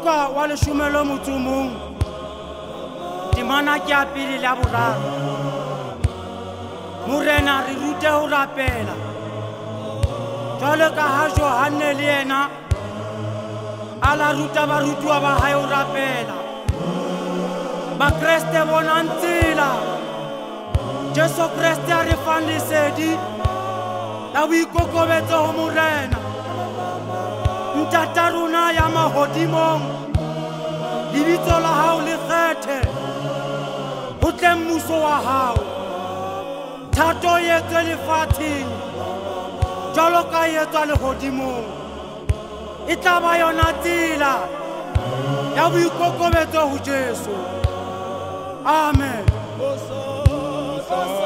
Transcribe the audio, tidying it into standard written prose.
Luka wa leshomelo motsomong temana ke a pele la boraro morena re rute ho rapela jwalo ka ha Johane le yena a la ruta barutwa ba hae ho rapela bakreste bonang tsela Jesu Kriste a re fang lesedi la boikokobetso ho morena ntata rona ya mahodimong lebitso la hao le kgethe ho tle mmuso wa hao thato e etswe lefatsheng jwalo ka e etswa lehodimong e tla ba yona tsela ya boikokobetso ho Jesu. Amen.